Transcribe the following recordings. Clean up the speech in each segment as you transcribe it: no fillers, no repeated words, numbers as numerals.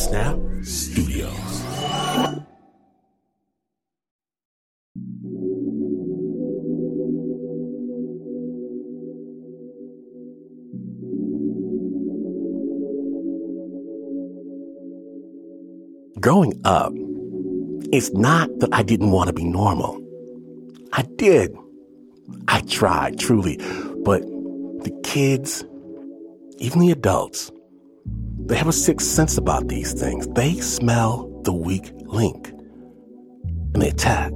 Snap Studios. Growing up, it's not that I didn't want to be normal. I did. I tried, truly. But the kids, even the adults, they have a sixth sense about these things. They smell the weak link, and they attack.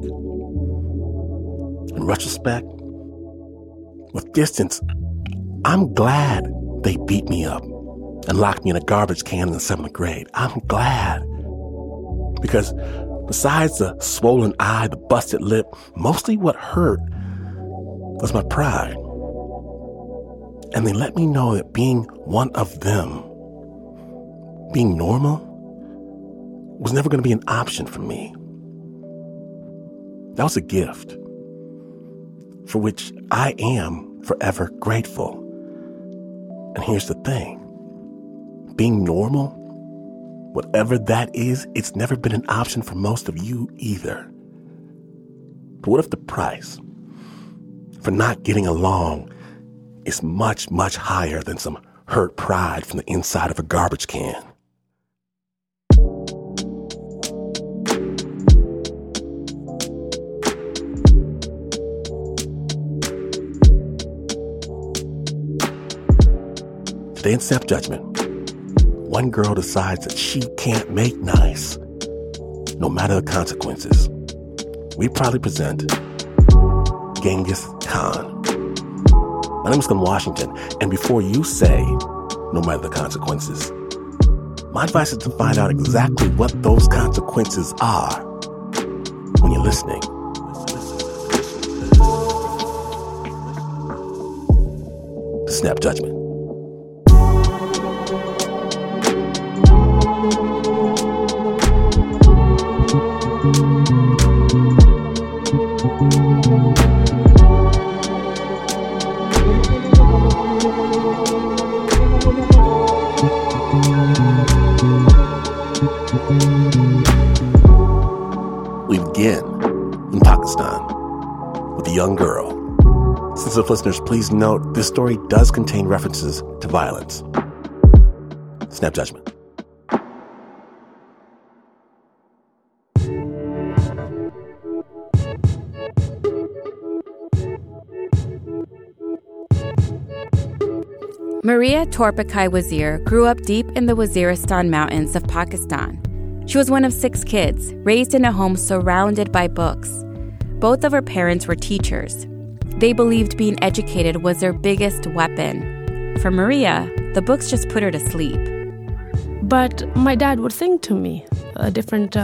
In retrospect, with distance, I'm glad they beat me up and locked me in a garbage can in the 7th grade. I'm glad. Because besides the swollen eye, the busted lip, mostly what hurt was my pride. And they let me know that being one of them, being normal, was never going to be an option for me. That was a gift for which I am forever grateful. And here's the thing. Being normal, whatever that is, it's never been an option for most of you either. But what if the price for not getting along is much, much higher than some hurt pride from the inside of a garbage can? Today in Snap Judgment, one girl decides that she can't make nice, no matter the consequences. We proudly present Genghis Khan. My name is Glenn Washington, and before you say, no matter the consequences, my advice is to find out exactly what those consequences are when you're listening. To Snap Judgment. We begin in Pakistan with a young girl. Sensitive listeners, please note this story does contain references to violence. Snap Judgment. Maria Torpikai Wazir grew up deep in the Waziristan mountains of Pakistan. She was one of 6 kids, raised in a home surrounded by books. Both of her parents were teachers. They believed being educated was their biggest weapon. For Maria, the books just put her to sleep. But my dad would sing to me different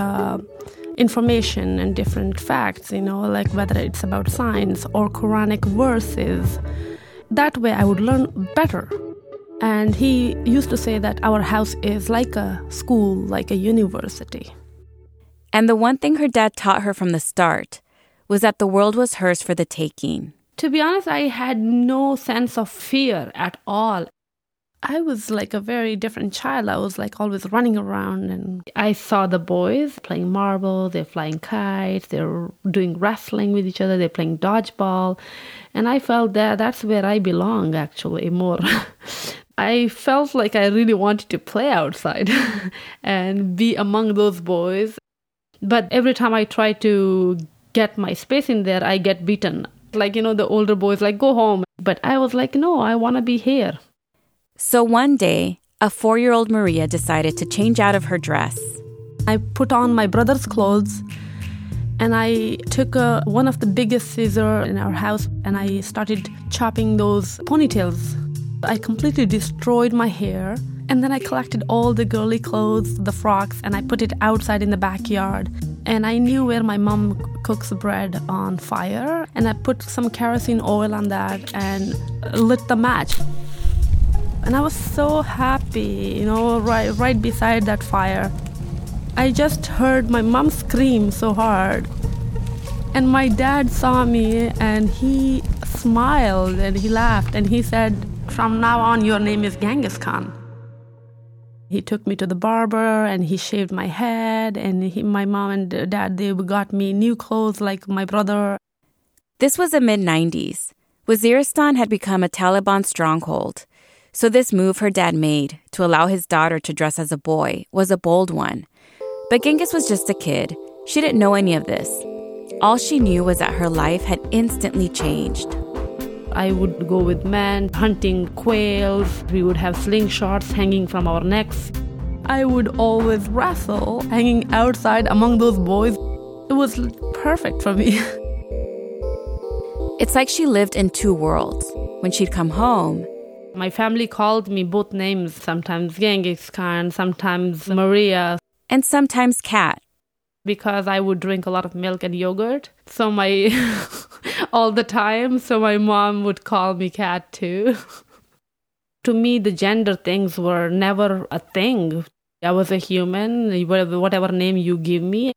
information and different facts, like whether it's about science or Quranic verses. That way I would learn better. And he used to say that our house is like a school, like a university. And the one thing her dad taught her from the start was that the world was hers for the taking. To be honest, I had no sense of fear at all. I was like a very different child. I was like always running around, and I saw the boys playing marbles, they're flying kites, they're doing wrestling with each other, they're playing dodgeball. And I felt that that's where I belong, actually, more. I felt like I really wanted to play outside and be among those boys. But every time I try to get my space in there, I get beaten. Like, the older boys, like, go home. But I was like, no, I want to be here. So one day, a 4-year-old Maria decided to change out of her dress. I put on my brother's clothes, and I took one of the biggest scissors in our house, and I started chopping those ponytails. I completely destroyed my hair, and then I collected all the girly clothes, the frocks, and I put it outside in the backyard. And I knew where my mom cooks bread on fire, and I put some kerosene oil on that and lit the match. And I was so happy, right beside that fire. I just heard my mom scream so hard. And my dad saw me, and he smiled, and he laughed, and he said, "From now on, your name is Genghis Khan." He took me to the barber and he shaved my head, and my mom and dad, they got me new clothes like my brother. This was the mid-90s. Waziristan had become a Taliban stronghold. So this move her dad made to allow his daughter to dress as a boy was a bold one. But Genghis was just a kid. She didn't know any of this. All she knew was that her life had instantly changed. I would go with men hunting quails. We would have slingshots hanging from our necks. I would always wrestle hanging outside among those boys. It was perfect for me. It's like she lived in two worlds. When she'd come home, my family called me both names, sometimes Genghis Khan, sometimes Maria. And sometimes Cat. Because I would drink a lot of milk and yogurt. So all the time. So my mom would call me Cat too. To me, the gender things were never a thing. I was a human, whatever name you give me.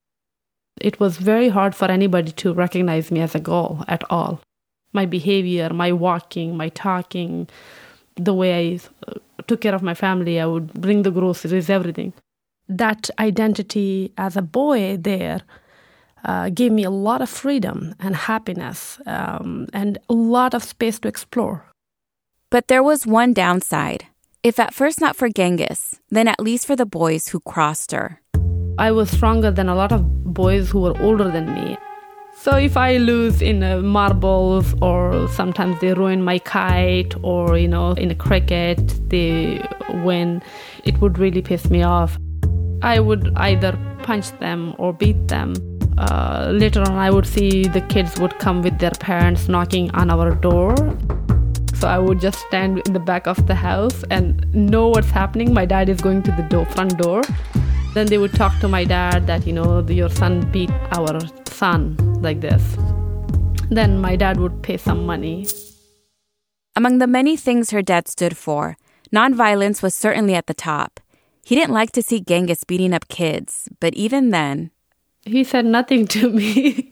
It was very hard for anybody to recognize me as a girl at all. My behavior, my walking, my talking, the way I took care of my family, I would bring the groceries, everything. That identity as a boy there gave me a lot of freedom and happiness and a lot of space to explore. But there was one downside. If at first not for Genghis, then at least for the boys who crossed her. I was stronger than a lot of boys who were older than me. So if I lose in marbles, or sometimes they ruin my kite, or, in a cricket, they win, it would really piss me off. I would either punch them or beat them. Later on, I would see the kids would come with their parents knocking on our door. So I would just stand in the back of the house and know what's happening. My dad is going to the front door. Then they would talk to my dad that, your son beat our son like this. Then my dad would pay some money. Among the many things her dad stood for, nonviolence was certainly at the top. He didn't like to see Genghis beating up kids, but even then... He said nothing to me.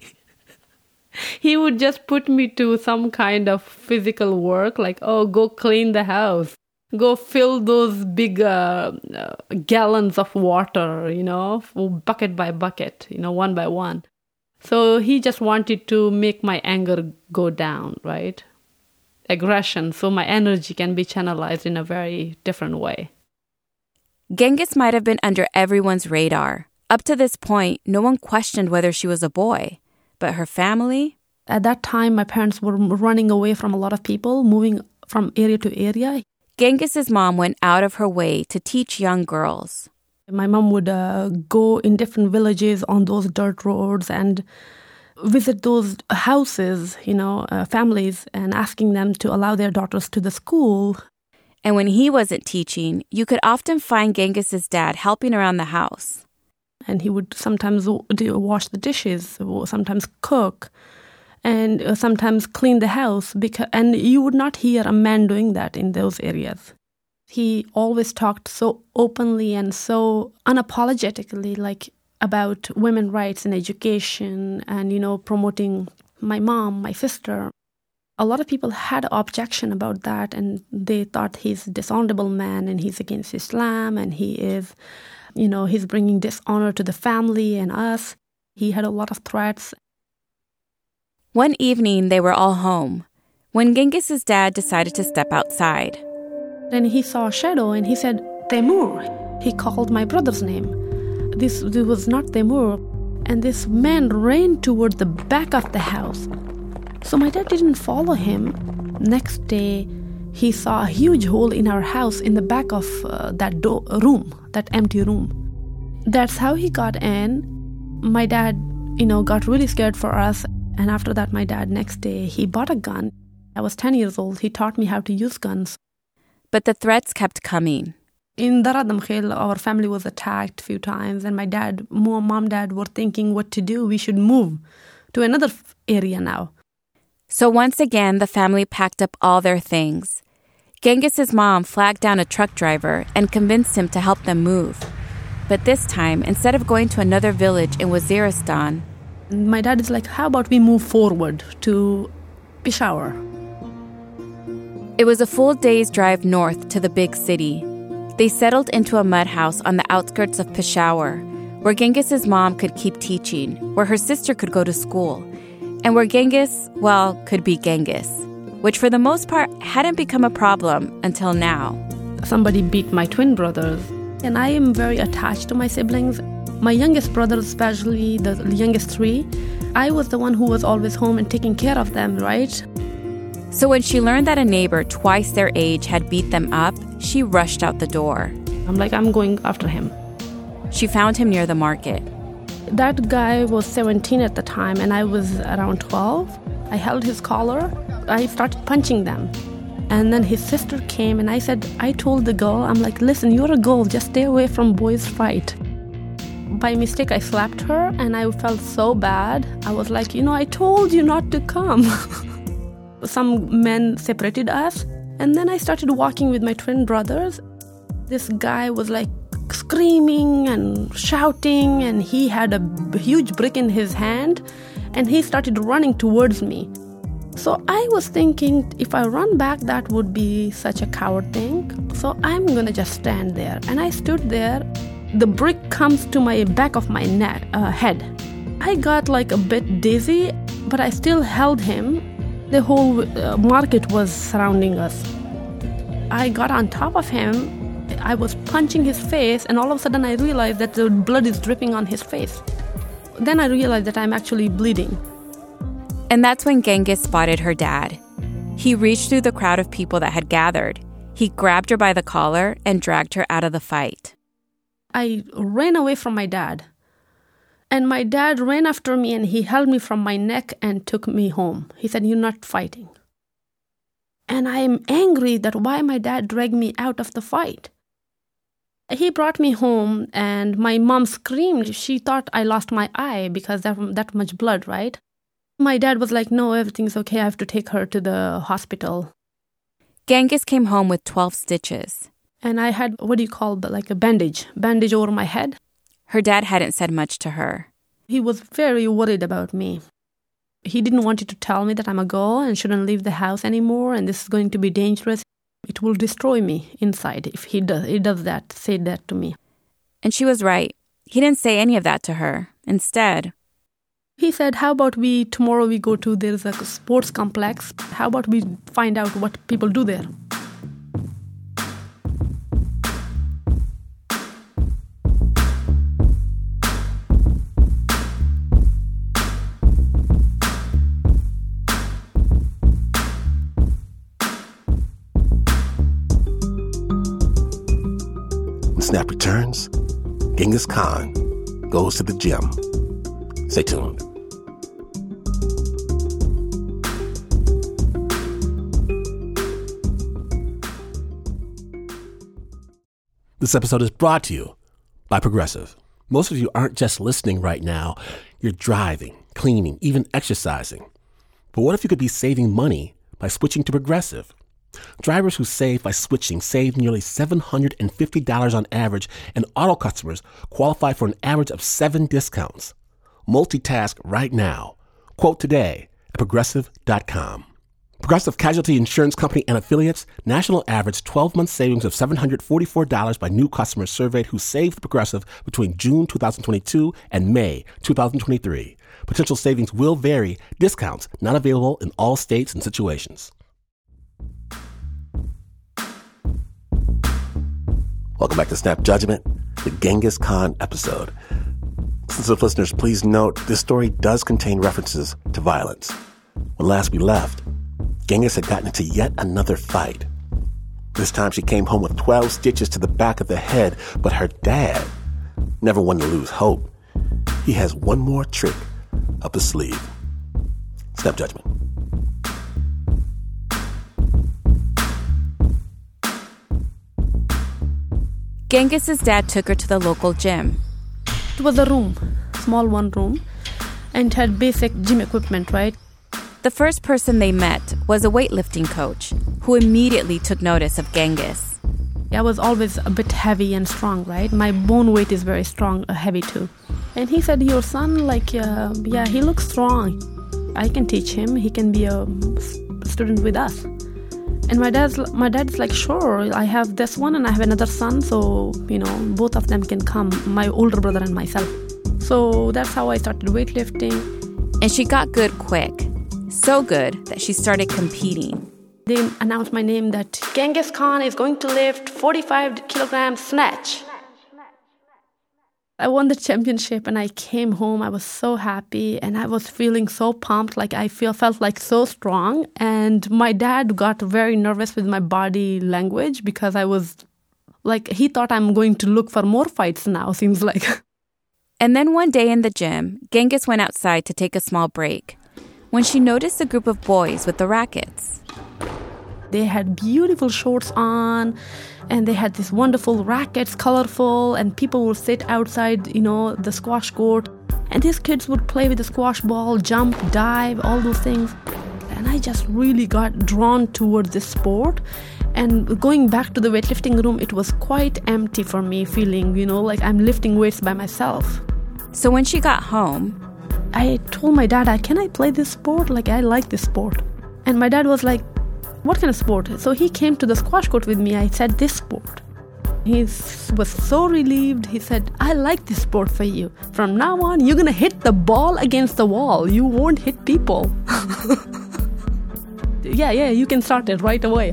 He would just put me to some kind of physical work, like, go clean the house. Go fill those big gallons of water, bucket by bucket, one by one. So he just wanted to make my anger go down, right? Aggression, so my energy can be channelized in a very different way. Genghis might have been under everyone's radar. Up to this point, no one questioned whether she was a boy. But her family? At that time, my parents were running away from a lot of people, moving from area to area. Genghis's mom went out of her way to teach young girls. My mom would go in different villages on those dirt roads and visit those houses, families, and asking them to allow their daughters to the school. And when he wasn't teaching, you could often find Genghis's dad helping around the house. And he would sometimes wash the dishes, sometimes cook, and sometimes clean the house. And you would not hear a man doing that in those areas. He always talked so openly and so unapologetically, about women's rights and education and, promoting my mom, my sister. A lot of people had objection about that, and they thought he's a dishonorable man and he's against Islam and he is, he's bringing dishonor to the family and us. He had a lot of threats. One evening, they were all home when Genghis's dad decided to step outside. Then he saw a shadow and he said, "Temur." He called my brother's name. This was not Temur. And this man ran toward the back of the house. So my dad didn't follow him. Next day, he saw a huge hole in our house in the back of that empty room. That's how he got in. My dad, got really scared for us. And after that, my dad, next day, he bought a gun. I was 10 years old. He taught me how to use guns. But the threats kept coming. In Darat Damkhel, our family was attacked a few times. And my dad, mom, dad were thinking what to do. We should move to another area now. So once again, the family packed up all their things. Genghis's mom flagged down a truck driver and convinced him to help them move. But this time, instead of going to another village in Waziristan, my dad is like, how about we move forward to Peshawar? It was a full day's drive north to the big city. They settled into a mud house on the outskirts of Peshawar, where Genghis's mom could keep teaching, where her sister could go to school, and where Genghis, well, could be Genghis, which for the most part hadn't become a problem until now. Somebody beat my twin brothers, and I am very attached to my siblings. My youngest brother, especially the youngest three, I was the one who was always home and taking care of them, right? So when she learned that a neighbor twice their age had beat them up, she rushed out the door. I'm like, I'm going after him. She found him near the market. That guy was 17 at the time, and I was around 12. I held his collar. I started punching them. And then his sister came, and I told the girl, I'm like, listen, you're a girl, just stay away from boys' fight. By mistake, I slapped her, and I felt so bad. I was like, I told you not to come. Some men separated us, and then I started walking with my twin brothers. This guy was like screaming and shouting, and he had a huge brick in his hand, and he started running towards me. So I was thinking, if I run back, that would be such a coward thing. So I'm gonna just stand there. And I stood there. The brick comes to my back of my head. I got like a bit dizzy, but I still held him. The whole market was surrounding us. I got on top of him. I was punching his face, and all of a sudden I realized that the blood is dripping on his face. Then I realized that I'm actually bleeding. And that's when Genghis spotted her dad. He reached through the crowd of people that had gathered. He grabbed her by the collar and dragged her out of the fight. I ran away from my dad. And my dad ran after me, and he held me from my neck and took me home. He said, you're not fighting. And I am angry that why my dad dragged me out of the fight. He brought me home, and my mom screamed. She thought I lost my eye because that much blood, right? My dad was like, no, everything's okay. I have to take her to the hospital. Genghis came home with 12 stitches. And I had, like a bandage over my head. Her dad hadn't said much to her. He was very worried about me. He didn't want you to tell me that I'm a girl and shouldn't leave the house anymore, and this is going to be dangerous. It will destroy me inside if he does that, say that to me. And she was right. He didn't say any of that to her. Instead, he said, how about tomorrow we go to, there's a sports complex. How about we find out what people do there? When Snap returns, Genghis Khan goes to the gym. Stay tuned. This episode is brought to you by Progressive. Most of you aren't just listening right now. You're driving, cleaning, even exercising. But what if you could be saving money by switching to Progressive? Drivers who save by switching save nearly $750 on average, and auto customers qualify for an average of 7 discounts. Multitask right now. Quote today at Progressive.com. Progressive Casualty Insurance Company and affiliates, national average 12-month savings of $744 by new customers surveyed who saved Progressive between June 2022 and May 2023. Potential savings will vary. Discounts not available in all states and situations. Welcome back to Snap Judgment, the Genghis Khan episode. Sensitive listeners, please note this story does contain references to violence. When last we left, Genghis had gotten into yet another fight. This time she came home with 12 stitches to the back of the head, but her dad never wanted to lose hope. He has one more trick up his sleeve. Snap Judgment. Genghis's dad took her to the local gym. It was a room, small one room, and it had basic gym equipment, right? The first person they met was a weightlifting coach who immediately took notice of Genghis. I was always a bit heavy and strong, right? My bone weight is very strong, heavy too. And he said, your son, he looks strong. I can teach him. He can be a student with us. And my dad's like, sure, I have this one and I have another son, so, both of them can come, my older brother and myself. So that's how I started weightlifting. And she got good quick. So good that she started competing. They announced my name that Genghis Khan is going to lift 45 kilogram snatch. I won the championship and I came home. I was so happy and I was feeling so pumped, like I felt like so strong. And my dad got very nervous with my body language because I was like, he thought I'm going to look for more fights now, seems like. And then one day in the gym, Genghis went outside to take a small break when she noticed a group of boys with the rackets. They had beautiful shorts on, and they had these wonderful rackets, colorful, and people would sit outside, the squash court. And these kids would play with the squash ball, jump, dive, all those things. And I just really got drawn towards this sport. And going back to the weightlifting room, it was quite empty for me, feeling, like I'm lifting weights by myself. So when she got home, I told my dad, can I play this sport? Like, I like this sport. And my dad was like, what kind of sport? So he came to the squash court with me. I said, this sport. He was so relieved. He said, I like this sport for you. From now on, you're going to hit the ball against the wall. You won't hit people. Yeah, you can start it right away.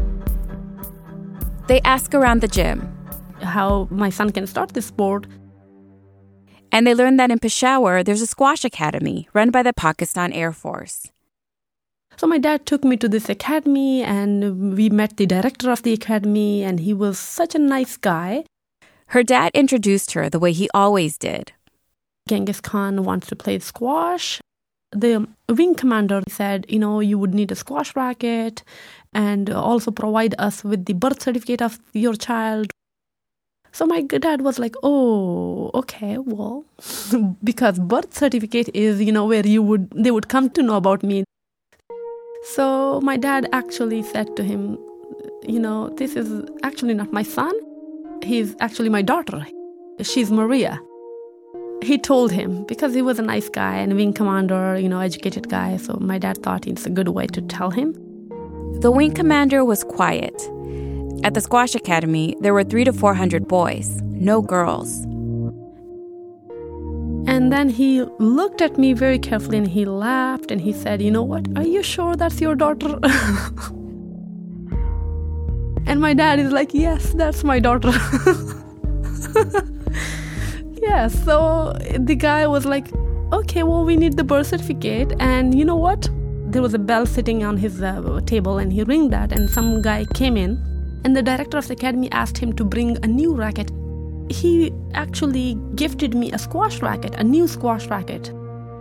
They ask around the gym how my son can start this sport. And they learned that in Peshawar, there's a squash academy run by the Pakistan Air Force. So my dad took me to this academy and we met the director of the academy and he was such a nice guy. Her dad introduced her the way he always did. Genghis Khan wants to play squash. The wing commander said, you would need a squash racket and also provide us with the birth certificate of your child. So my dad was like, oh, okay, well, because birth certificate is, where they would come to know about me. So my dad actually said to him, this is actually not my son. He's actually my daughter. She's Maria. He told him because he was a nice guy and a wing commander, educated guy. So my dad thought it's a good way to tell him. The wing commander was quiet. At the squash academy, there were 300 to 400 boys, no girls. And then he looked at me very carefully and he laughed and he said, you know what, are you sure that's your daughter? And my dad is like, yes, that's my daughter. Yeah, so the guy was like, okay, well, we need the birth certificate. And you know what? There was a bell sitting on his table and he rang that and some guy came in and the director of the academy asked him to bring a new racket. He actually gifted me a squash racket, a new squash racket.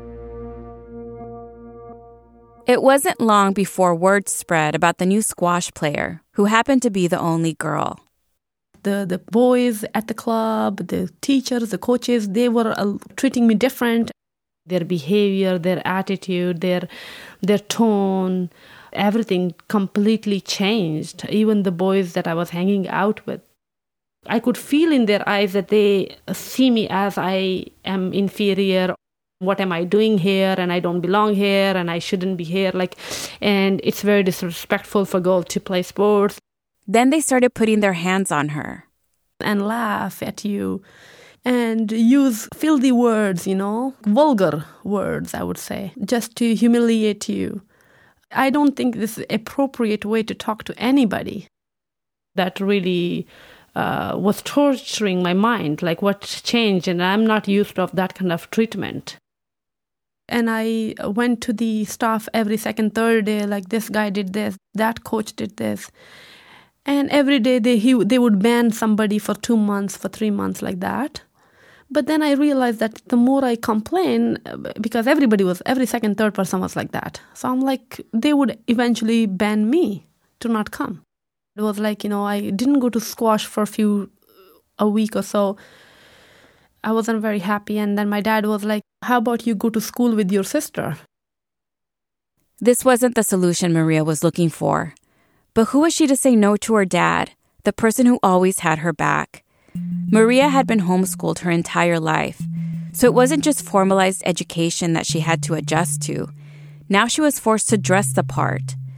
It wasn't long before word spread about the new squash player, who happened to be the only girl. The boys at the club, the teachers, the coaches, they were treating me different. Their behavior, their attitude, their tone, everything completely changed. Even the boys that I was hanging out with. I could feel in their eyes that they see me as I am inferior. What am I doing here? And I don't belong here and I shouldn't be here. And it's very disrespectful for girls to play sports. Then they started putting their hands on her. And laugh at you and use filthy words, vulgar words, I would say, just to humiliate you. I don't think this is an appropriate way to talk to anybody. That really was torturing my mind, like what changed, and I'm not used to that kind of treatment. And I went to the staff every second, third day, like this guy did this, that coach did this. And every day they would ban somebody for 2 months, for 3 months, like that. But then I realized that the more I complain, because every second, third person was like that. So I'm like, they would eventually ban me to not come. It was like, I didn't go to squash for a week or so. I wasn't very happy. And then my dad was like, how about you go to school with your sister? This wasn't the solution Maria was looking for. But who was she to say no to her dad, the person who always had her back? Maria had been homeschooled her entire life, so it wasn't just formalized education that she had to adjust to. Now she was forced to dress the part.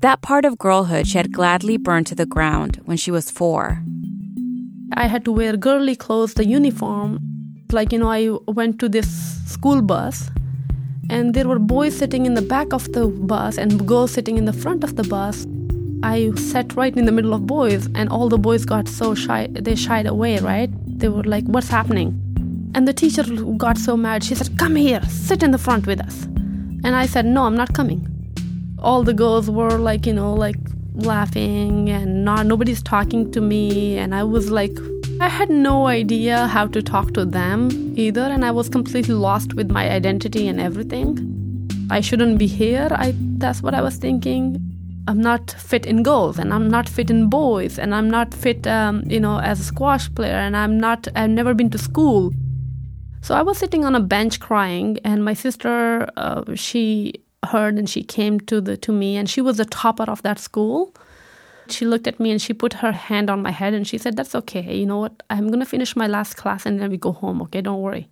That part of girlhood she had gladly burned to the ground when she was 4. I had to wear girly clothes, the uniform. I went to this school bus, and there were boys sitting in the back of the bus and girls sitting in the front of the bus. I sat right in the middle of boys, and all the boys got so shy, they shied away, right? They were like, what's happening? And the teacher got so mad. She said, come here, sit in the front with us. And I said, no, I'm not coming. All the girls were laughing, and nobody's talking to me. And I was like, I had no idea how to talk to them either. And I was completely lost with my identity and everything. I shouldn't be here. That's what I was thinking. I'm not fit in girls, and I'm not fit in boys, and I'm not fit, as a squash player, and I've never been to school. So I was sitting on a bench crying, and my sister, she heard, and she came to me, and she was the topper of that school. She looked at me and she put her hand on my head and she said, that's okay. You know what? I'm going to finish my last class and then we go home. Okay, don't worry.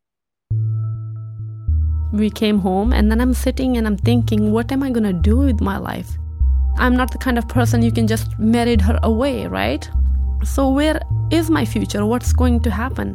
We came home, and then I'm sitting and I'm thinking, what am I going to do with my life? I'm not the kind of person you can just marry her away, right? So where is my future? What's going to happen?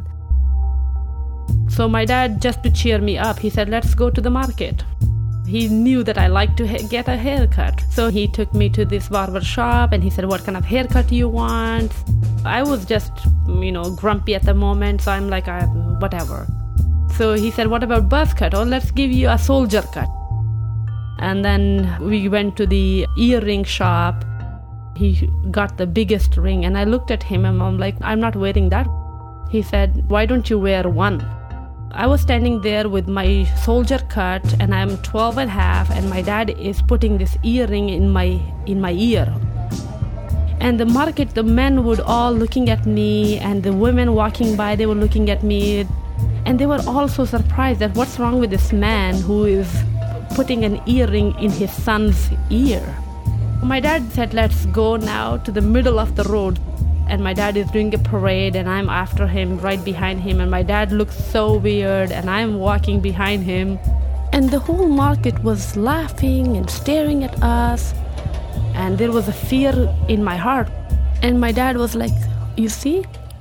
So my dad, just to cheer me up, he said, let's go to the market. He knew that I like to get a haircut. So he took me to this barber shop and he said, what kind of haircut do you want? I was just, grumpy at the moment. So I'm like, whatever. So he said, what about buzz cut? Oh, let's give you a soldier cut. And then we went to the earring shop. He got the biggest ring and I looked at him and I'm like, I'm not wearing that. He said, why don't you wear one? I was standing there with my soldier cut and I'm 12 and a half and my dad is putting this earring in my ear. And the market, the men would all looking at me and the women walking by, they were looking at me. And they were all so surprised that what's wrong with this man who is putting an earring in his son's ear. My dad said, let's go now to the middle of the road. And my dad is doing a parade and I'm after him, right behind him. And my dad looks so weird and I'm walking behind him. And the whole market was laughing and staring at us. And there was a fear in my heart. And my dad was like, you see,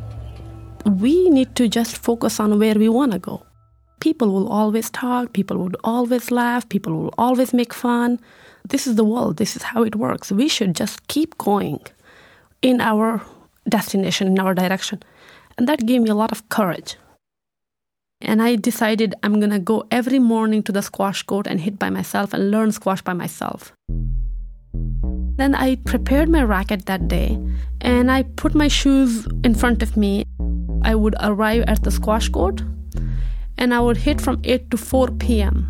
we need to just focus on where we want to go. People will always talk, people will always laugh, people will always make fun. This is the world, this is how it works. We should just keep going in our destination, in our direction. And that gave me a lot of courage. And I decided I'm going to go every morning to the squash court and hit by myself and learn squash by myself. Then I prepared my racket that day and I put my shoes in front of me. I would arrive at the squash court and I would hit from 8 to 4 p.m.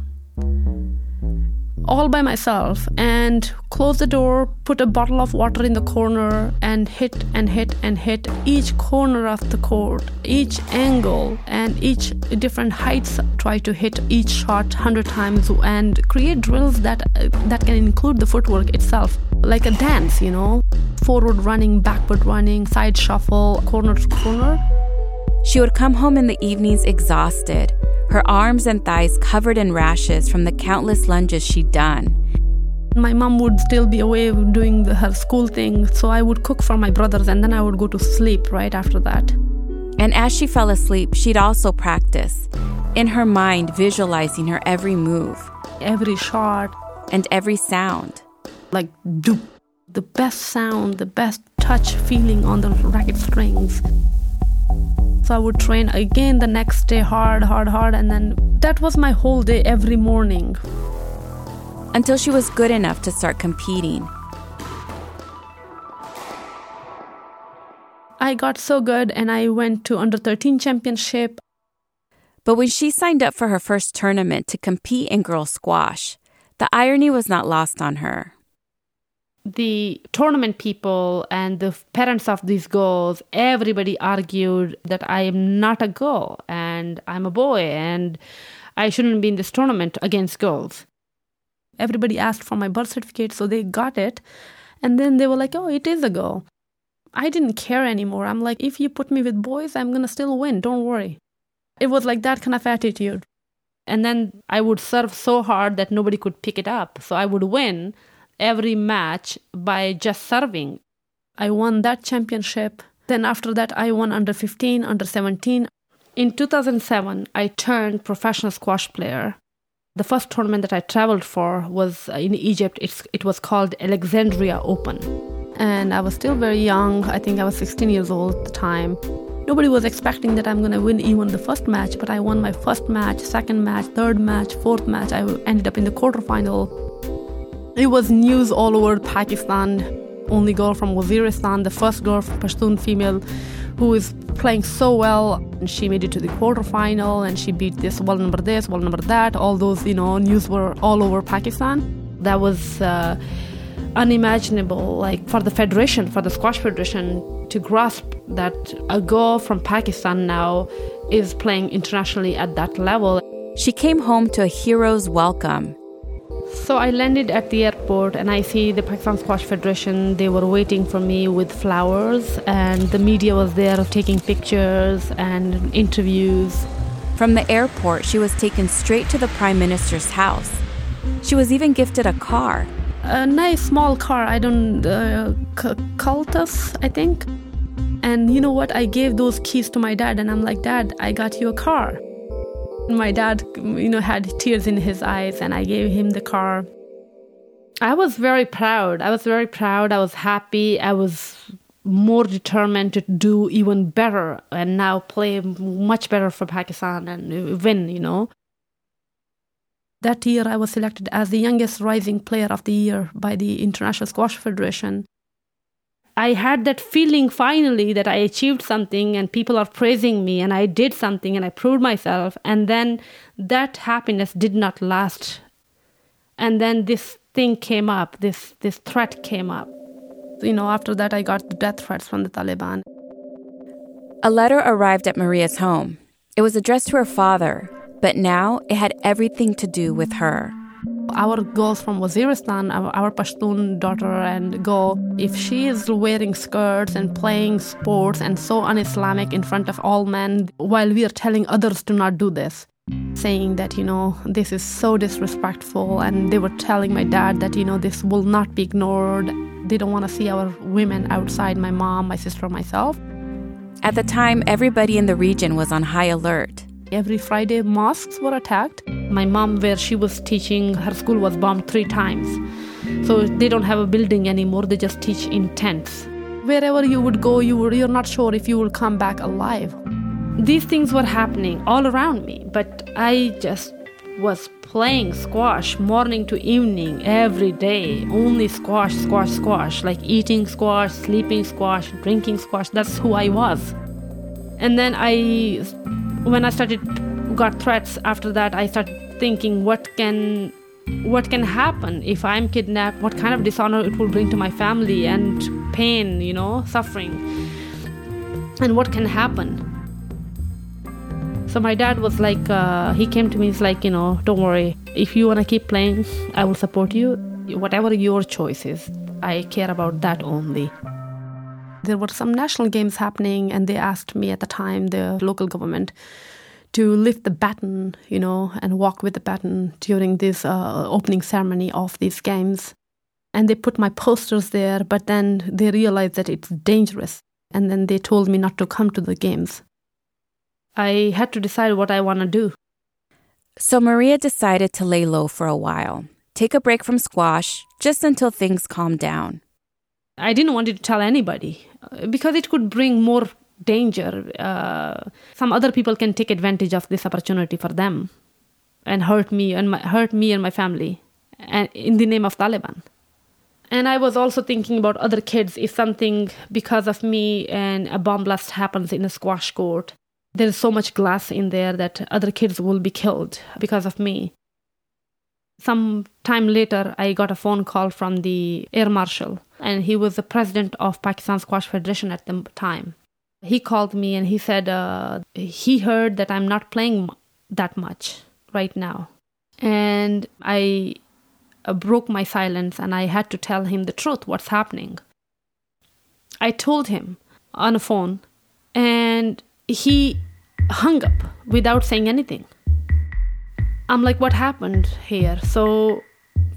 all by myself and close the door, put a bottle of water in the corner and hit and hit and hit each corner of the court, each angle and each different heights. Try to hit each shot 100 times and create drills that can include the footwork itself, like a dance, forward running, backward running, side shuffle, corner to corner. She would come home in the evenings exhausted, her arms and thighs covered in rashes from the countless lunges she'd done. My mom would still be away doing her school thing, so I would cook for my brothers and then I would go to sleep right after that. And as she fell asleep, she'd also practice, in her mind visualizing her every move, every shot, and every sound. Like doop, the best sound, the best touch feeling on the racket strings. So I would train again the next day hard, and then that was my whole day every morning. Until she was good enough to start competing. I got so good and I went to under 13 championship. But when she signed up for her first tournament to compete in girls squash, the irony was not lost on her. The tournament people and the parents of these girls, everybody argued that I am not a girl and I'm a boy and I shouldn't be in this tournament against girls. Everybody asked for my birth certificate, so they got it. And then they were like, oh, it is a girl. I didn't care anymore. I'm like, if you put me with boys, I'm going to still win. Don't worry. It was like that kind of attitude. And then I would serve so hard that nobody could pick it up. So I would win. every match by just serving. I won that championship. Then after that, I won under 15, under 17. In 2007, I turned professional squash player. The first tournament that I traveled for was in Egypt. It was called Alexandria Open. And I was still very young. I think I was 16 years old at the time. Nobody was expecting that I'm going to win even the first match, but I won my first match, second match, third match, fourth match. I ended up in the quarterfinal. It was news all over Pakistan. Only girl from Waziristan, the first girl from Pashtun female who is playing so well. And she made it to the quarterfinal and she beat this, world number that. All those, news were all over Pakistan. That was unimaginable, like for the federation, for the squash federation to grasp that a girl from Pakistan now is playing internationally at that level. She came home to a hero's welcome. So I landed at the airport and I see the Pakistan Squash Federation. They were waiting for me with flowers and the media was there taking pictures and interviews. From the airport, she was taken straight to the Prime Minister's house. She was even gifted a car. A nice small car, Cultus, I think. And you know what? I gave those keys to my dad and I'm like, Dad, I got you a car. My dad, had tears in his eyes and I gave him the car. I was very proud. I was happy. I was more determined to do even better and now play much better for Pakistan and win, That year I was selected as the youngest rising player of the year by the International Squash Federation. I had that feeling finally that I achieved something and people are praising me and I did something and I proved myself. And then that happiness did not last. And then this thing came up, this threat came up. After that I got the death threats from the Taliban. A letter arrived at Maria's home. It was addressed to her father, but now it had everything to do with her. Our girls from Waziristan, our Pashtun daughter and girl, if she is wearing skirts and playing sports and so un-Islamic in front of all men, while we are telling others to not do this, saying that, this is so disrespectful, and they were telling my dad that, this will not be ignored. They don't want to see our women outside, my mom, my sister, myself. At the time, everybody in the region was on high alert. Every Friday, mosques were attacked. My mom, where she was teaching, her school was bombed 3 times. So they don't have a building anymore. They just teach in tents. Wherever you would go, you're not sure if you will come back alive. These things were happening all around me, but I just was playing squash morning to evening, every day. Only squash, like eating squash, sleeping squash, drinking squash. That's who I was. And then when I got threats after that, I started thinking, what can happen if I'm kidnapped? What kind of dishonor it will bring to my family and pain, suffering? And what can happen? So my dad was like, he came to me, he's like, don't worry. If you want to keep playing, I will support you. Whatever your choice is, I care about that only. There were some national games happening and they asked me at the time, the local government, to lift the baton, and walk with the baton during this opening ceremony of these games. And they put my posters there, but then they realized that it's dangerous. And then they told me not to come to the games. I had to decide what I want to do. So Maria decided to lay low for a while, take a break from squash, just until things calmed down. I didn't want to tell anybody because it could bring more danger. Some other people can take advantage of this opportunity for them and hurt me and my family, and in the name of Taliban. And I was also thinking about other kids. If something because of me and a bomb blast happens in a squash court, there's so much glass in there that other kids will be killed because of me. Some time later, I got a phone call from the Air Marshal, and he was the president of Pakistan Squash Federation at the time. He called me and he said he heard that I'm not playing that much right now. And I broke my silence and I had to tell him the truth, what's happening. I told him on a phone and he hung up without saying anything. I'm like, what happened here? So a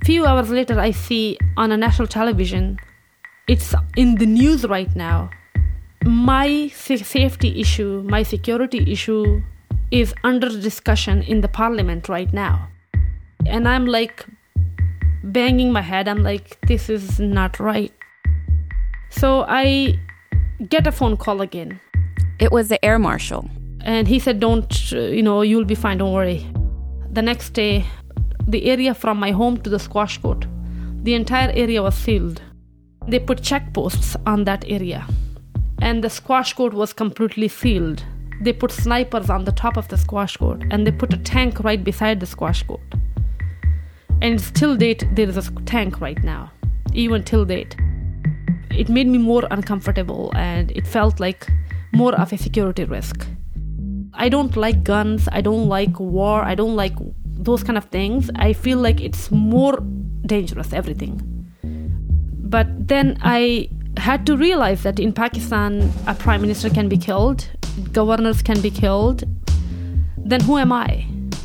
Few hours later, I see on a national television, it's in the news right now. My safety issue, my security issue is under discussion in the parliament right now. And I'm like banging my head. I'm like, this is not right. So I get a phone call again. It was the air marshal. And he said, you'll be fine, don't worry. The next day, the area from my home to the squash court, the entire area was sealed. They put checkposts on that area. And the squash court was completely sealed. They put snipers on the top of the squash court, and they put a tank right beside the squash court. And till date, there is a tank right now, even till date. It made me more uncomfortable, and it felt like more of a security risk. I don't like guns, I don't like war, I don't like those kind of things. I feel like it's more dangerous, everything. But then I had to realize that in Pakistan, a prime minister can be killed, governors can be killed. Then who am I?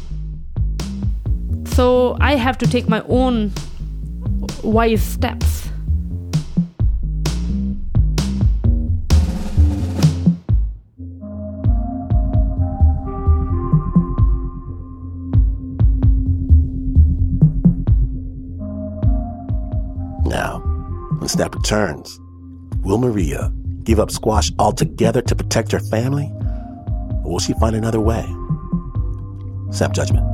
So I have to take my own wise steps. Now, when Snap returns, will Maria give up squash altogether to protect her family? Or will she find another way? Snap Judgment.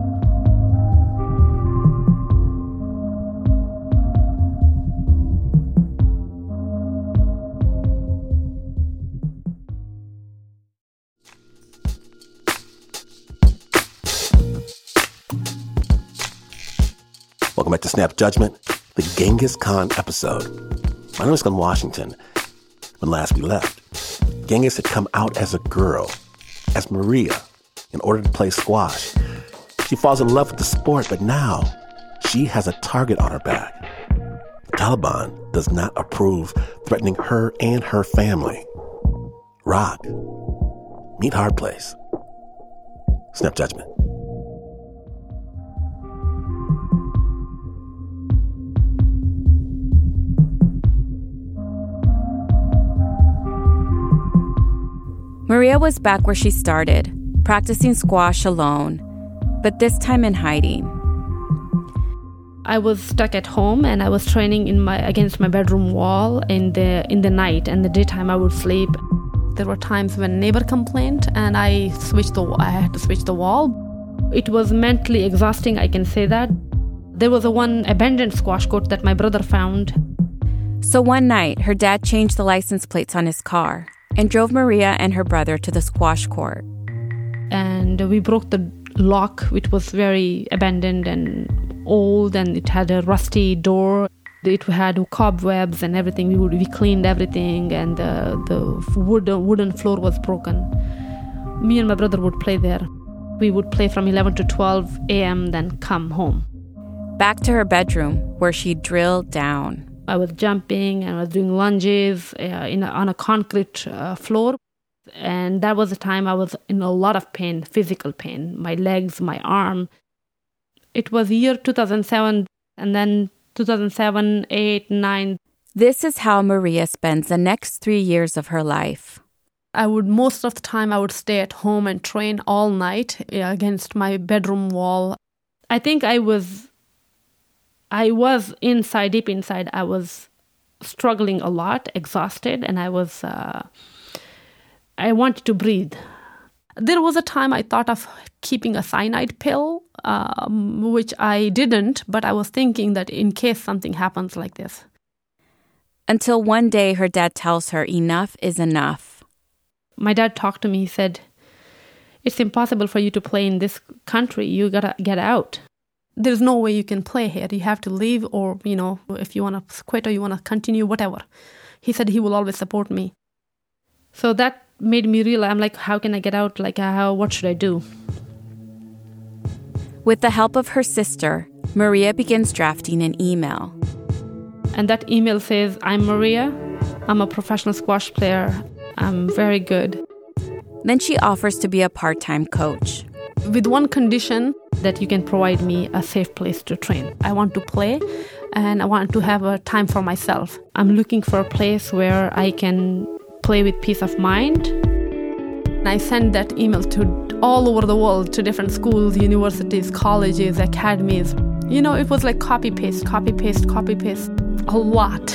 Welcome back to Snap Judgment, the Genghis Khan episode. My name is Glenn Washington. When last we left, Genghis had come out as a girl, as Maria, in order to play squash. She falls in love with the sport, but now she has a target on her back. The Taliban does not approve threatening her and her family. Rock. Meet Hard Place. Snap Judgment. Maria was back where she started, practicing squash alone, but this time in hiding. I was stuck at home and I was training against my bedroom wall in the night, and the daytime I would sleep. There were times when a neighbor complained and I had to switch the wall. It was mentally exhausting, I can say that. There was one abandoned squash court that my brother found. So one night, her dad changed the license plates on his car and drove Maria and her brother to the squash court. And we broke the lock, which was very abandoned and old, and it had a rusty door. It had cobwebs and everything. We cleaned everything, and the wooden floor was broken. Me and my brother would play there. We would play from 11 to 12 a.m., then come home. Back to her bedroom, where she drilled down. I was jumping and I was doing lunges on a concrete floor. And that was the time I was in a lot of pain, physical pain, my legs, my arm. It was year 2007, and then 2007, 8, 9. This is how Maria spends the next 3 years of her life. Most of the time, I would stay at home and train all night against my bedroom wall. I think I was inside, deep inside, I was struggling a lot, exhausted, and I wanted to breathe. There was a time I thought of keeping a cyanide pill, which I didn't, but I was thinking that in case something happens like this. Until one day her dad tells her enough is enough. My dad talked to me, he said, "It's impossible for you to play in this country. You gotta get out. There's no way you can play here. You have to leave, or, if you want to quit or you want to continue, whatever." He said he will always support me. So that made me realize, I'm like, how can I get out? What should I do? With the help of her sister, Maria begins drafting an email. And that email says, "I'm Maria. I'm a professional squash player. I'm very good." Then she offers to be a part-time coach. With one condition, that you can provide me a safe place to train. I want to play and I want to have a time for myself. I'm looking for a place where I can play with peace of mind. I sent that email to all over the world, to different schools, universities, colleges, academies. You know, it was like copy, paste, copy, paste, copy, paste. A lot.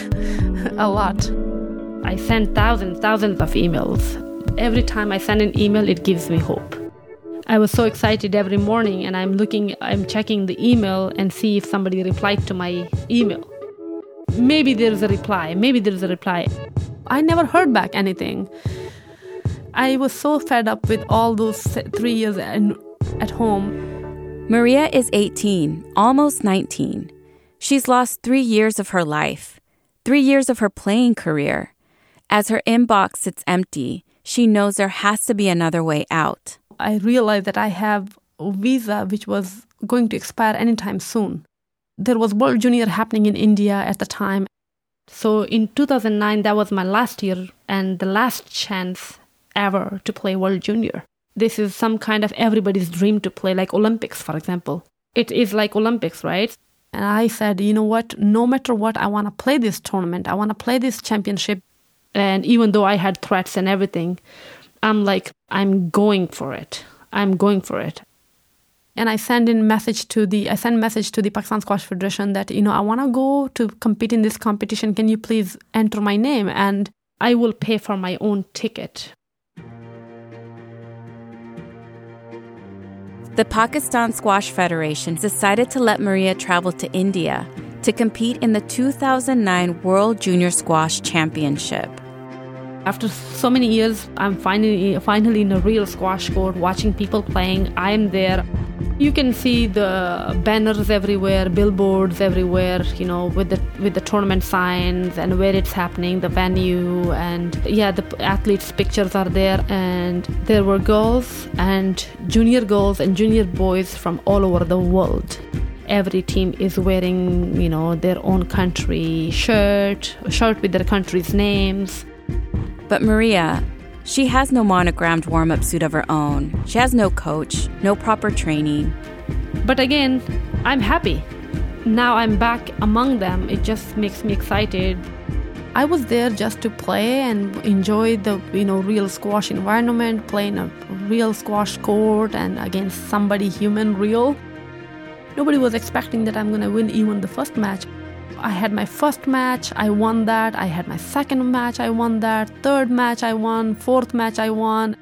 I sent thousands of emails. Every time I send an email, it gives me hope. I was so excited every morning, and I'm checking the email and see if somebody replied to my email. Maybe there's a reply. I never heard back anything. I was so fed up with all those 3 years at home. Maria is 18, almost 19. She's lost 3 years of her life, 3 years of her playing career. As her inbox sits empty, she knows there has to be another way out. I realized that I have a visa which was going to expire anytime soon. There was World Junior happening in India at the time. So in 2009, that was my last year and the last chance ever to play World Junior. This is some kind of everybody's dream to play, like Olympics, for example. It is like Olympics, right? And I said, you know what, no matter what, I want to play this tournament. I want to play this championship. And even though I had threats and everything, I'm like, I'm going for it. And I sent message to the Pakistan Squash Federation that, I want to go to compete in this competition. Can you please enter my name? And I will pay for my own ticket. The Pakistan Squash Federation decided to let Maria travel to India to compete in the 2009 World Junior Squash Championship. After so many years, I'm finally in a real squash court, watching people playing. I'm there. You can see the banners everywhere, billboards everywhere, with the tournament signs and where it's happening, the venue, and the athletes' pictures are there. And there were girls and junior boys from all over the world. Every team is wearing, their own country shirt with their country's names. But Maria, she has no monogrammed warm-up suit of her own. She has no coach, no proper training. But again, I'm happy. Now I'm back among them. It just makes me excited. I was there just to play and enjoy the, real squash environment, play in a real squash court and against somebody human real. Nobody was expecting that I'm going to win even the first match. I had my first match, I won that. I had my second match, I won that. Third match, I won. Fourth match, I won.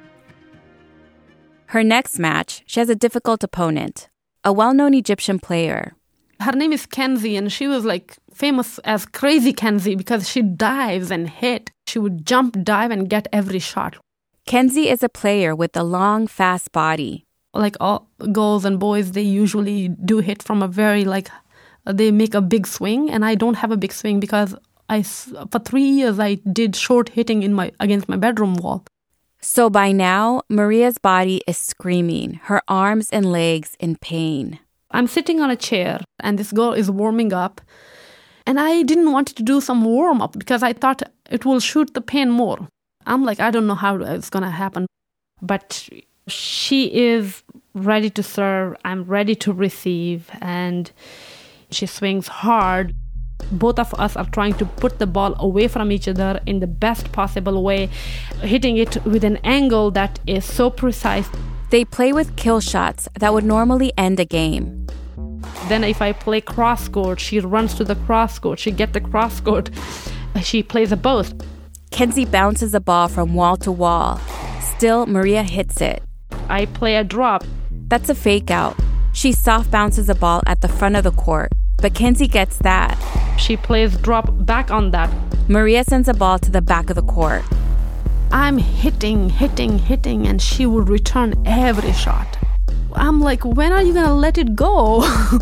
Her next match, she has a difficult opponent, a well-known Egyptian player. Her name is Kenzie, and she was famous as Crazy Kenzie because she dives and hit. She would jump, dive, and get every shot. Kenzie is a player with a long, fast body. Like all girls and boys, they usually do hit from a very they make a big swing, and I don't have a big swing because for 3 years I did short hitting against my bedroom wall. So by now, Maria's body is screaming, her arms and legs in pain. I'm sitting on a chair, and this girl is warming up, and I didn't want to do some warm-up because I thought it will shoot the pain more. I'm like, I don't know how it's going to happen. But she is ready to serve, I'm ready to receive, and she swings hard. Both of us are trying to put the ball away from each other in the best possible way, hitting it with an angle that is so precise. They play with kill shots that would normally end a game. Then if I play cross court, she runs to the cross court. She gets the cross court. She plays a both. Kenzie bounces the ball from wall to wall. Still, Maria hits it. I play a drop. That's a fake out. She soft bounces the ball at the front of the court, but Kenzie gets that. She plays drop back on that. Maria sends a ball to the back of the court. I'm hitting, and she would return every shot. I'm like, when are you going to let it go?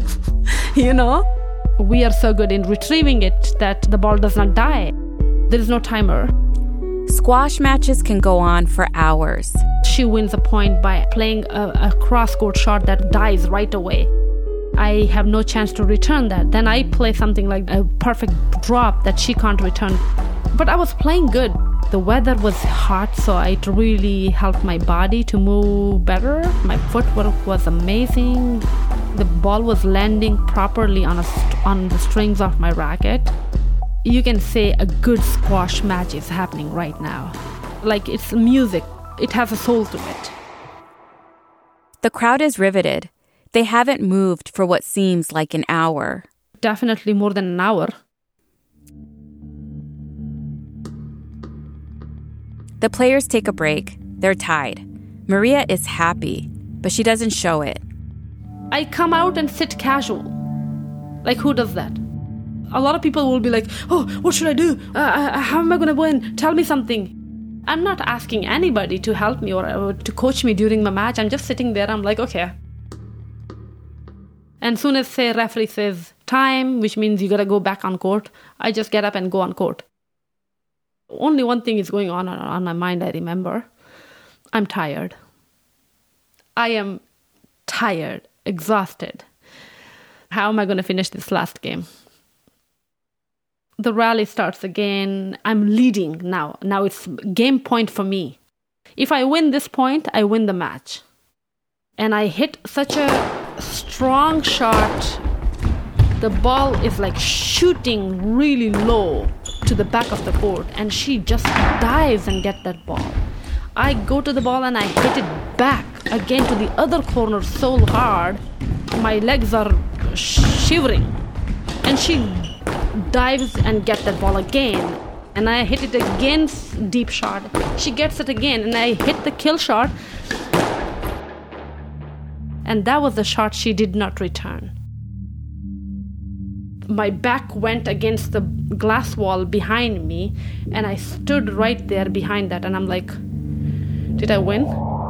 We are so good in retrieving it that the ball does not die. There is no timer. Squash matches can go on for hours. She wins a point by playing a cross-court shot that dies right away. I have no chance to return that. Then I play something like a perfect drop that she can't return. But I was playing good. The weather was hot, so it really helped my body to move better. My footwork was amazing. the ball was landing properly on the strings of my racket. You can say a good squash match is happening right now. Like, it's music. It has a soul to it. The crowd is riveted. They haven't moved for what seems like an hour. Definitely more than an hour. The players take a break. They're tied. Maria is happy, but she doesn't show it. I come out and sit casual. Like, who does that? A lot of people will be like, oh, what should I do? How am I going to win? Tell me something. I'm not asking anybody to help me or to coach me during my match. I'm just sitting there. I'm like, okay. And soon as, say, referee says time, which means you got to go back on court, I just get up and go on court. Only one thing is going on my mind, I remember. I'm tired. I am tired, exhausted. How am I going to finish this last game? The rally starts again. I'm leading now. Now it's game point for me. If I win this point, I win the match. And I hit such a strong shot. The ball is like shooting really low to the back of the court. And she just dives and gets that ball. I go to the ball and I hit it back again to the other corner so hard. My legs are shivering. And she dives and gets that ball again. And I hit it again, deep shot. She gets it again and I hit the kill shot. And that was the shot she did not return. My back went against the glass wall behind me and I stood right there behind that and I'm like, did I win?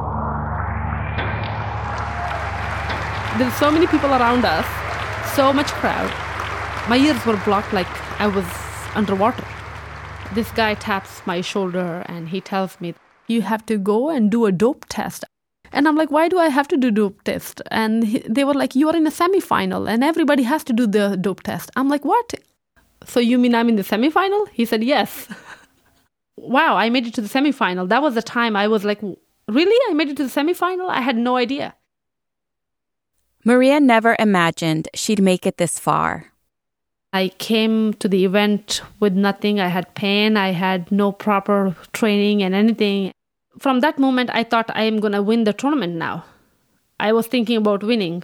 There's so many people around us, so much crowd. My ears were blocked like I was underwater. This guy taps my shoulder and he tells me, you have to go and do a dope test. And I'm like, why do I have to do dope test? And they were like, you are in a semifinal and everybody has to do the dope test. I'm like, what? So you mean I'm in the semifinal? He said, yes. Wow, I made it to the semifinal. That was the time I was like, really? I made it to the semifinal? I had no idea. Maria never imagined she'd make it this far. I came to the event with nothing. I had pain. I had no proper training and anything. From that moment, I thought I am going to win the tournament now. I was thinking about winning.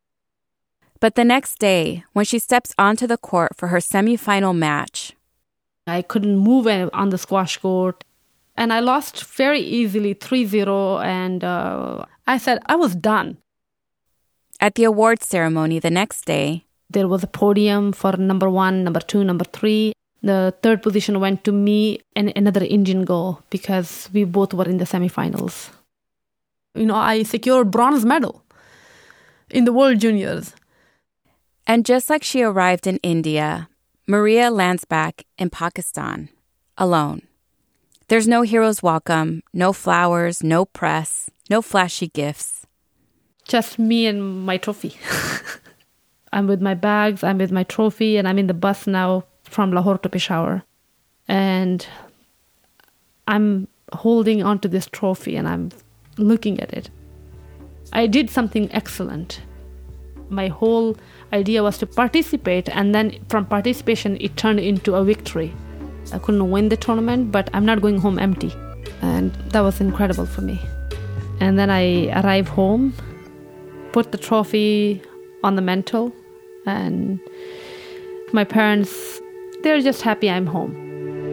But the next day, when she steps onto the court for her semifinal match, I couldn't move on the squash court. And I lost very easily, 3-0. And I said I was done. At the awards ceremony the next day, there was a podium for number 1, number 2, number 3. The third position went to me and another Indian girl because we both were in the semifinals. You know, I secured bronze medal in the World Juniors. And just like she arrived in India, Maria lands back in Pakistan, alone. There's no hero's welcome, no flowers, no press, no flashy gifts. Just me and my trophy. I'm with my bags, I'm with my trophy, and I'm in the bus now from Lahore to Peshawar. And I'm holding onto this trophy and I'm looking at it. I did something excellent. My whole idea was to participate, and then from participation, it turned into a victory. I couldn't win the tournament, but I'm not going home empty. And that was incredible for me. And then I arrived home, put the trophy on the mantle, and my parents, they're just happy I'm home.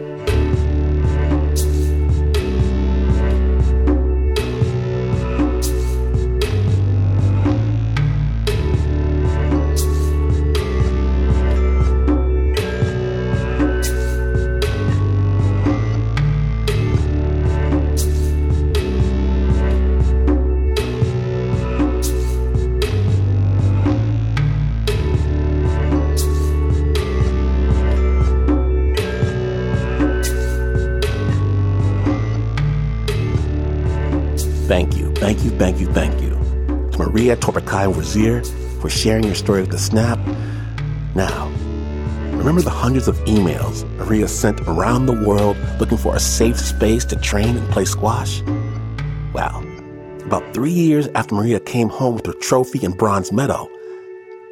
Thank you to Maria Torbakai Wazir for sharing your story with The Snap. Now, remember the hundreds of emails Maria sent around the world looking for a safe space to train and play squash? Well, about 3 years after Maria came home with her trophy and bronze medal,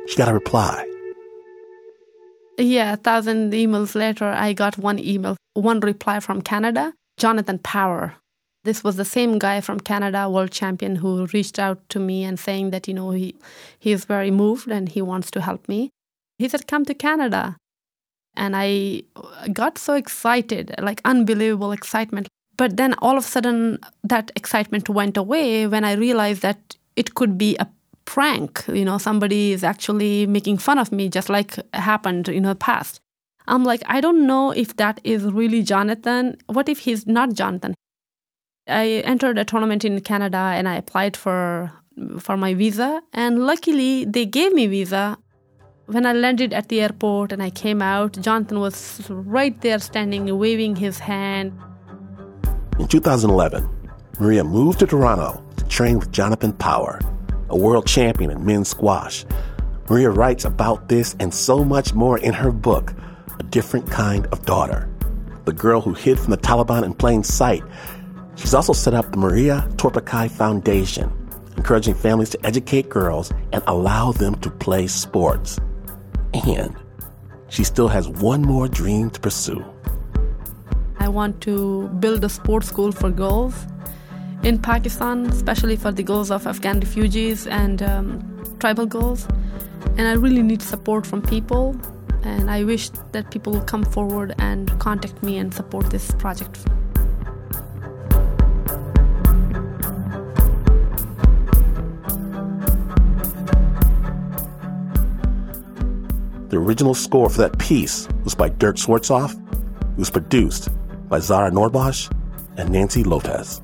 she got a reply. Yeah, 1,000 emails later, I got one reply from Canada, Jonathan Power. This was the same guy from Canada, world champion, who reached out to me and saying that, he is very moved and he wants to help me. He said, come to Canada. And I got so excited, like unbelievable excitement. But then all of a sudden, that excitement went away when I realized that it could be a prank. Somebody is actually making fun of me, just like happened in the past. I'm like, I don't know if that is really Jonathan. What if he's not Jonathan? I entered a tournament in Canada and I applied for my visa. And luckily, they gave me visa. When I landed at the airport and I came out, Jonathan was right there standing, waving his hand. In 2011, Maria moved to Toronto to train with Jonathan Power, a world champion in men's squash. Maria writes about this and so much more in her book, A Different Kind of Daughter, the girl who hid from the Taliban in plain sight. She's also set up the Maria Torpakai Foundation, encouraging families to educate girls and allow them to play sports. And she still has one more dream to pursue. I want to build a sports school for girls in Pakistan, especially for the girls of Afghan refugees and tribal girls. And I really need support from people. And I wish that people will come forward and contact me and support this project. The original score for that piece was by Dirk Schwartzoff. It was produced by Zara Norbosch and Nancy Lopez.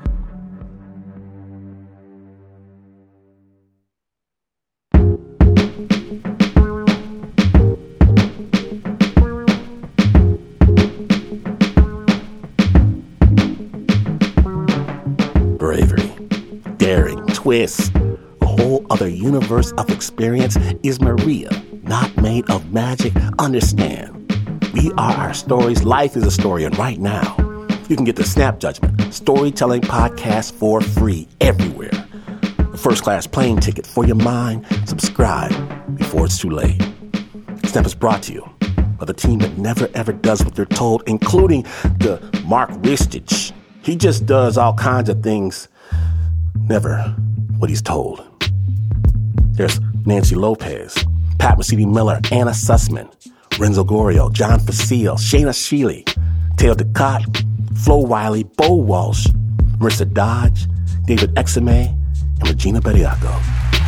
Bravery, daring, twist, a whole other universe of experience is Maria. Not made of magic. Understand. We are our stories. Life is a story. And right now, you can get the Snap Judgment Storytelling Podcast for free everywhere. A first-class plane ticket for your mind. Subscribe before it's too late. Snap is brought to you by the team that never, ever does what they're told, including the Mark Ristich. He just does all kinds of things, never what he's told. There's Nancy Lopez, Pat Mesiti-Miller, Anna Sussman, Renzo Gorio, John Facile, Shayna Sheely, Teo Ducat, Flo Wiley, Bo Walsh, Marissa Dodge, David Exime, and Regina Bediaco.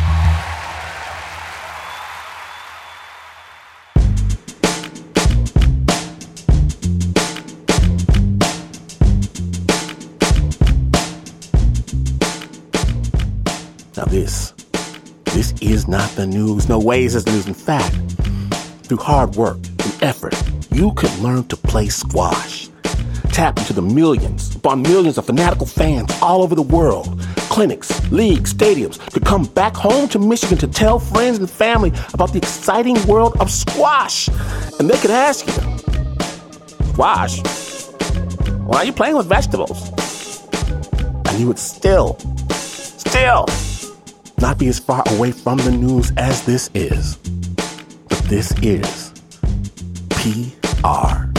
Now this is not the news. No ways is the news. In fact, through hard work and effort, you could learn to play squash. Tap into the millions upon millions of fanatical fans all over the world. Clinics, leagues, stadiums could come back home to Michigan to tell friends and family about the exciting world of squash. And they could ask you, squash? Why are you playing with vegetables? And you would still not be as far away from the news as this is. But this is PR.